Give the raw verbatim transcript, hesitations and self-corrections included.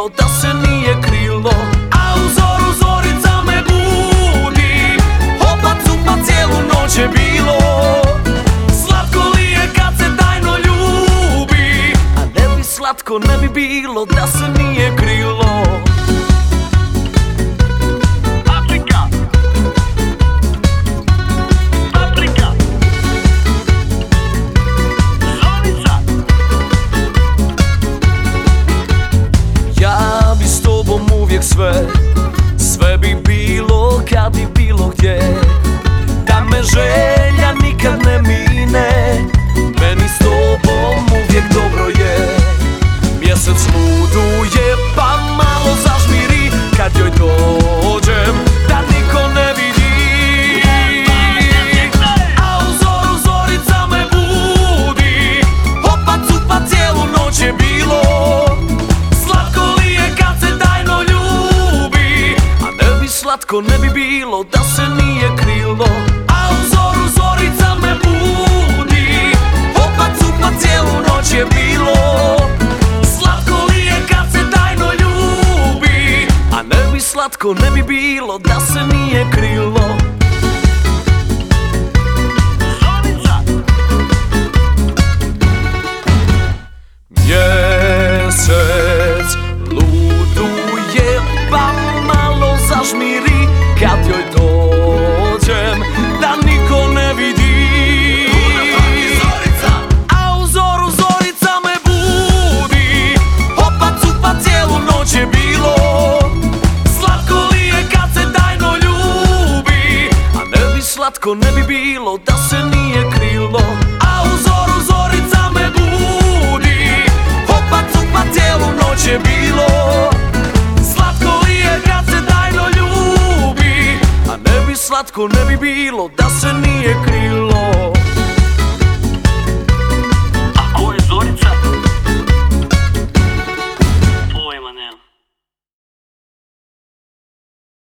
bilo da se nije krilo. A u zoru zorica me budi, opa cupa cijelu noć je bilo. Slatko li je kad se tajno ljubi, a ne bi slatko ne bi bilo da se nije krilo. Sve, sve bi bilo kad bi bilo gdje, da me želja nikad ne mine, meni s tobom uvijek dobro je. Mjesec luduje pa malo zažmiri, kad joj dođem da niko ne vidi. A u zoru zorica me budi, opa cupa cijelu noć je bilo. Slatko ne bi bilo da se nije krilo. A u zoru zorica me budi, opa cupa cijelu noć je bilo. Slatko li je kad se tajno ljubi, a ne bi slatko ne bi bilo da se nije krilo. Mjesec luduje pa malo zažmiri, kad joj dođem da niko ne vidi. A u zoru zorica me budi, opa cupa cijelu noć je bilo. Slatko li je kad se tajno ljubi, a ne bi slatko ne bi bilo da se nije krilo. A u zoru zorica me budi, opa cupa cijelu noć je bilo. Slatko ne bi bilo da se nije krilo.